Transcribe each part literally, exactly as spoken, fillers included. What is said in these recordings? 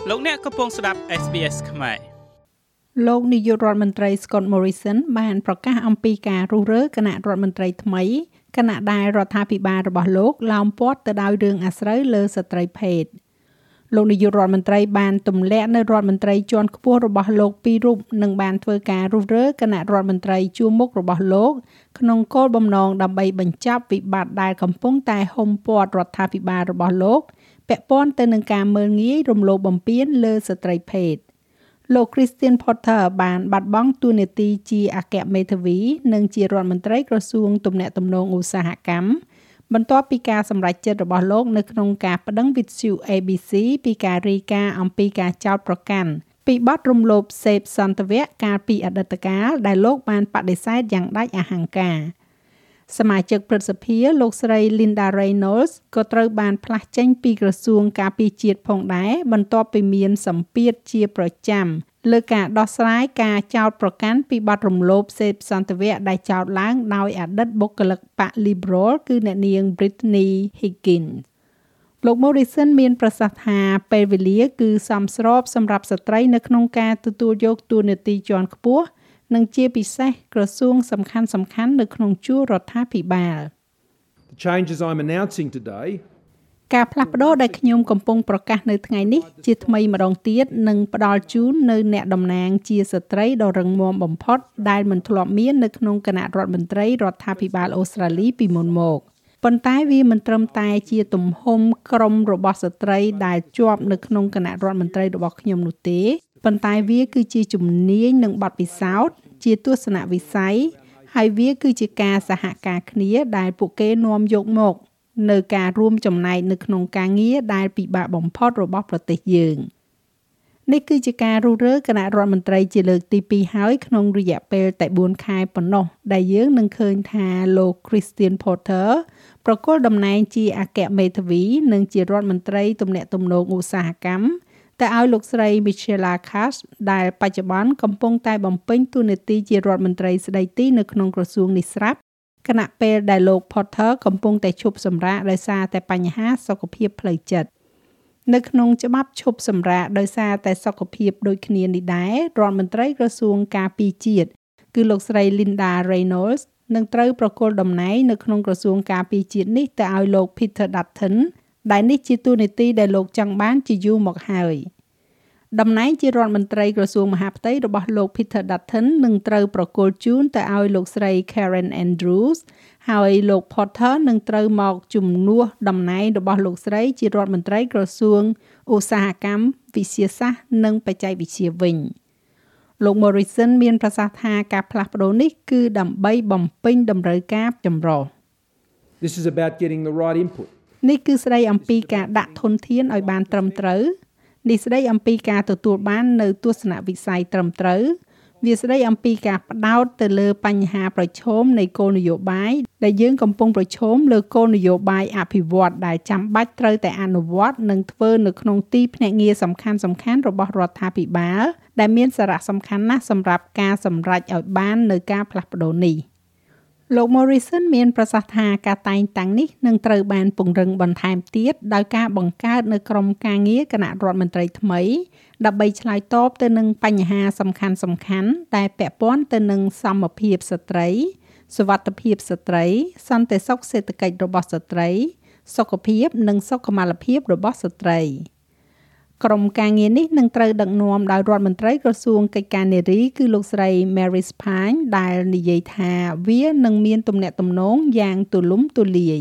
លោកអ្នកកំពុងស្ដាប់ เอส บี เอส ខ្មែរលោកនាយករដ្ឋមន្ត្រី Scott Morrison បានប្រកាសអំពីការរុះរើគណៈរដ្ឋមន្ត្រីថ្មីគណៈដែលរដ្ឋាភិបាលរបស់លោកឡោមព័ទ្ធទៅដោយរឿងអាស្រូវលើស្ត្រីភេទលោកនាយករដ្ឋមន្ត្រីបានទម្លាក់នៅរដ្ឋមន្ត្រីជាន់ខ្ពស់របស់លោកពីររូបនិងបានធ្វើការរុះរើគណៈរដ្ឋមន្ត្រីជួរមុខរបស់លោកក្នុងគោលបំណងដើម្បីបញ្ចប់វិបត្តិដែលកំពុងតែហុំព័ទ្ធរដ្ឋាភិបាលរបស់លោកពាក់ព័ន្ធទៅនឹងការមើលងាយរំលោភបំពានលើស្ត្រីភេទលោក Christian Porter បានបាត់បង់តួនាទីជាអគ្គមេធាវីនិងជារដ្ឋមន្ត្រីក្រសួងទំនាក់ទំនងឧស្សាហកម្មបន្ទាប់ពីការសម្រេចចិត្តរបស់លោកនៅក្នុងការប្តឹងវិទ្យុ เอ บี ซี ពីការរាយការណ៍អំពីការចោទប្រកាន់ពីបទរំលោភសេពសន្តិវៈកាលពីអតីតកាលដែលលោកបានបដិសេធយ៉ាងដាច់អហង្ការសមាជិកព្រឹទ្ធសភាលោកស្រី Linda Reynolds ក៏ត្រូវបានផ្លាស់ចេញពីក្រសួងការពារជាតិផងដែរបន្ទាប់ពីមានសម្ពាធជាប្រចាំលើការដោះស្រាយការចោទប្រកាន់ពីបទរំលោភសេពសន្តិវៈដែលចោទឡើងដោយអតីតបុគ្គលិកបក Liberal គឺអ្នកនាង Brittany Higgins លោក Morrison មានប្រសាសន៍ថាពេលវេលាគឺសមស្របសម្រាប់ស្ត្រីនៅក្នុងការទទួលយកតួនាទីជាន់ខ្ពស់និងជាពិសេសក្រសួងសំខាន់សំខាន់នៅក្នុងជួររដ្ឋាភិបាល The changes I'm announcing today ការផ្លាស់ប្ដូរដែលខ្ញុំកំពុងប្រកាសនៅថ្ងៃនេះជាថ្មីម្ដងទៀតនឹងផ្ដល់ជូននៅអ្នកតំណាងជាស្ត្រីដ៏រឹងមាំបំផុតដែលមិនធ្លាប់មាននៅក្នុងគណៈរដ្ឋមន្ត្រីរដ្ឋាភិបាលអូស្ត្រាលីពីមុនមកប៉ុន្តែវាមិនត្រឹមតែជាទំហំក្រុមរបស់ស្ត្រីដែលជាប់នៅក្នុងគណៈរដ្ឋមន្ត្រីរបស់ខ្ញុំនោះទេប៉ុន្តែវាគឺជាជំនាញនិងបទពិសោធន៍ជាទស្សនវិស័យហើយវាគឺជាការសហការគ្នាដែលពួកគេនាំយកមកនៅការរួមចំណែកនៅក្នុងការងារដែលពិបាកបំផុតរបស់ប្រទេសយើងនេះគឺជាការរុះរើគណៈរដ្ឋមន្ត្រីជាលើកទីពីរហើយក្នុងរយៈពេលតែបួនខែប៉ុណ្ណោះដែលយើងនឹងឃើញថាលោក Christian Porter ប្រគល់តំណែងជាអគ្គមេធាវីនិងជារដ្ឋមន្ត្រីទំនាក់ទំនងឧស្សាហកម្មតែឲ្យលោកស្រី Michelle Cash ដែលបច្ចុប្បន្នកំពុងតែបំពេញតួនាទីជារដ្ឋមន្ត្រីស្ដីទីនៅក្នុងក្រសួងនេះស្រាប់គណៈពេលដែលលោក Porter កំពុងតែឈប់សម្រាកដោយសារតែបញ្ហាសុខភាពផ្លូវចិត្តនៅក្នុងច្បាប់ឈប់សម្រាកដោយសារតែសុខភាពដូចគ្នានេះដែររដ្ឋមន្ត្រីក្រសួងការពារជាតិគឺលោកស្រី Linda Reynolds នឹងត្រូវប្រគល់តំណែងនៅក្នុងក្រសួងការពារជាតិនេះទៅឲ្យលោក Peter Dutton ដែលនេះជាតួនាទីដែលលោកចង់បានជាយូរមកហើយតំណែងជារដ្ឋមន្ត្រីក្រសួងមហាផ្ទៃរបស់លោក Peter Dutton នឹងត្រូវប្រគល់ជូនទៅឲ្យលោកស្រី Karen Andrews ហើយលោក Porter នឹងត្រូវមកជំនួសតំណែងរបស់លោកស្រីជារដ្ឋមន្ត្រីក្រសួងឧស្សាហកម្មវិទ្យាសាស្ត្រនិងបច្ចេកវិទ្យាវិញលោក Morrison មានប្រសាសន៍ថាការផ្លាស់ប្ដូរនេះគឺដើម្បីបំពេញតម្រូវការចម្រុះ This is about getting the right input នេះគឺស្ដីអំពីការដាក់ធនធានឲ្យបានត្រឹមត្រូវនេះស្ដីអំពីការទទួលបាននៅទស្សនវិស័យត្រឹមត្រូវវាស្ដីអំពីការផ្ដោតទៅលើបញ្ហាប្រឈមនៃគោលនយោបាយដែលយើងកំពុងប្រឈមលើគោលនយោបាយអភិវឌ្ឍដែលចាំបាច់ត្រូវតែអនុវត្តនិងធ្វើនៅក្នុងទីភ្នាក់ងារសំខាន់សំខាន់របស់រដ្ឋាភិបាលដែលមានសារៈសំខាន់ណាស់សម្រាប់ការសម្រេចឲ្យបាននៅការផ្លាស់ប្ដូរនេះលោក Morrison មានប្រសាសន៍ថាការតែងតាំងនេះនឹងត្រូវបានពង្រឹងបន្ថែមទៀតដោយការបង្កើតនៅក្រុមការងារគណៈរដ្ឋមន្ត្រីថ្មីដើម្បីឆ្លើយតបទៅនឹងបញ្ហាសំខាន់សំខាន់ដែលពាក់ព័ន្ធទៅនឹងសមភាពស្ត្រីសុវត្ថិភាពស្ត្រីសន្តិសុខសេដ្ឋកិច្ចរបស់ស្ត្រីសុខភាពនិងសុខុមាលភាពរបស់ស្ត្រីក្រុមការងារនេះនឹងត្រូវដឹកនាំដោយរដ្ឋមន្ត្រីក្រសួងកិច្ចការនារីគឺលោកស្រី Mary Spine ដែលនិយាយថាវានឹងមានទំនាក់ទំនងយ៉ាងទូលំទូលាយ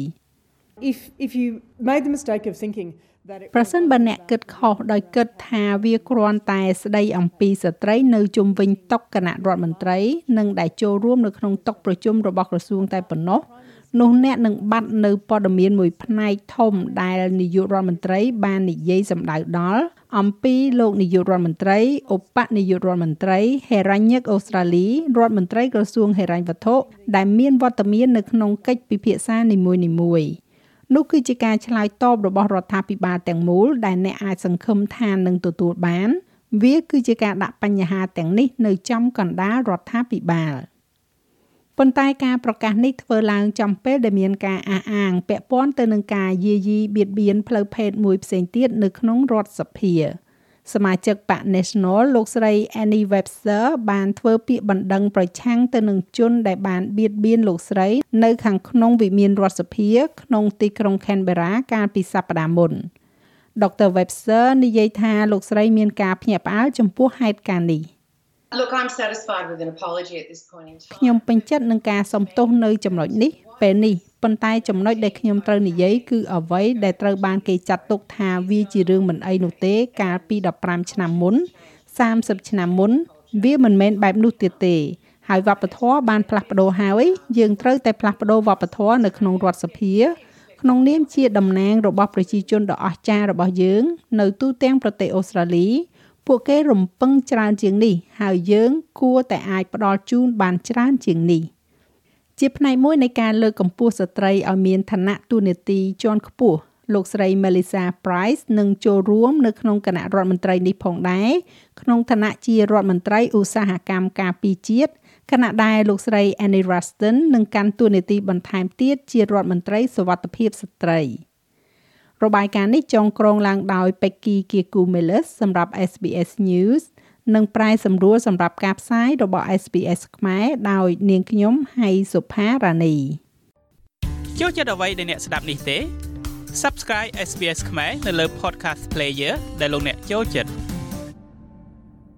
If if you made the mistake of thinking that it ប្រសិនបើអ្នកគិតខុសដោយគិតថាវាគ្រាន់តែស្ដីអំពីស្ត្រីនៅជុំវិញតុគណៈរដ្ឋមន្ត្រីនិងដែលចូលរួមនៅក្នុងតុប្រជុំរបស់ក្រសួងតែប៉ុណ្ណោះនោះអ្នកនឹងបាត់នៅព័ត៌មានមួយផ្នែកធំដែលនាយករដ្ឋមន្ត្រីបាននិយាយសម្ដៅដល់អំពីលោកនាយករដ្ឋមន្ត្រីឧបនាយករដ្ឋមន្ត្រីហេរញ្ញិកអូស្ត្រាលីរដ្ឋមន្ត្រីក្រសួងហិរញ្ញវត្ថុដែលមានវត្តមាននៅក្នុងកិច្ចពិភាក្សានីមួយៗនោះគឺជាការឆ្លើយតបរបស់រដ្ឋាភិបាលទាំងមូលដែលអ្នកអាចសង្ឃឹមថានឹងទទួលបានវាគឺជាការដាក់បញ្ហាទាំងនេះនៅចំកណ្ដាលរដ្ឋាភិបាលប៉ុន្តែការប្រកាសនេះធ្វើឡើងចំពេលដែលមានការអះអាងពាក់ព័ន្ធទៅនឹងការយាយីបៀតបៀនផ្លូវភេទមួយផ្សេងទៀតនៅក្នុងរដ្ឋសភាសមាជិកបក National លោកស្រី Annie Webster បានធ្វើពាក្យបណ្ដឹងប្រឆាំងទៅនឹងជនដែលបានបៀតបៀនលោកស្រីនៅខាងក្នុងវិមានរដ្ឋសភាក្នុងទីក្រុង Canberra កាលពីសប្តាហ៍មុន ដុកទ័រ Webster និយាយថាលោកស្រីមានការភ្ញាក់ផ្អើលចំពោះហេតុការណ៍នេះ Look, I'm satisfied with an apology at this point in time. ខ្ញុំពេញចិត្តនឹងការសុំទោសនៅចំណុចនេះពេលនេះប៉ុន្តែចំណុចដែលខ្ញុំត្រូវនិយាយគឺអ្វីដែលត្រូវបានគេចាត់ទុកថាវាជារឿងមិនអីនោះទេកាលពីដប់ប្រាំឆ្នាំមុនសាមសិបឆ្នាំមុនវាមិនមែនបែបនោះទៀតទេហើយវប្បធម៌បានផ្លាស់ប្ដូរហើយយើងត្រូវតែផ្លាស់ប្ដូរវប្បធម៌នៅក្នុងរដ្ឋសភាក្នុងនាមជាតំណាងរបស់ប្រជាជនដ៏អស្ចារ្យរបស់យើងនៅទូទាំងប្រទេសអូស្ត្រាលីពួកគេរំពឹងច្រើនជាងនេះហើយយើងគួរតែអាចផ្ដល់ជូនបានច្រើនជាងនេះជាផ្នែកមួយនៃការលើកកម្ពស់ស្ត្រីឲ្យមានឋានៈទូនាទីជាន់ខ្ពស់លោកស្រី Melissa Price នឹងចូលរួមនៅក្នុងគណៈរដ្ឋមន្ត្រីនេះផងដែរក្នុងឋានៈជារដ្ឋមន្ត្រីឧស្សាហកម្មការពារជាតិខណៈដែលលោកស្រី Annie Ruston នឹងកាន់តួនាទីបន្ថែមទៀតជារដ្ឋមន្ត្រីសុវត្ថិភាពស្ត្រីរបាយការណ៍នេះចងក្រងឡើងដោយ Peggy Kiku-Mills សម្រាប់ เอส บี เอส News និងប្រែសម្រួលសម្រាប់ការផ្សាយរបស់ เอส บี เอส ខ្មែរដោយនាងខ្ញុំហៃសុផារ៉ានីចូលចិត្តអ្វីដែលអ្នកស្ដាប់នេះទេ Subscribe เอส บี เอส ខ្មែរនៅលើ Podcast Player ដែលលោកអ្នកចូលចិត្ត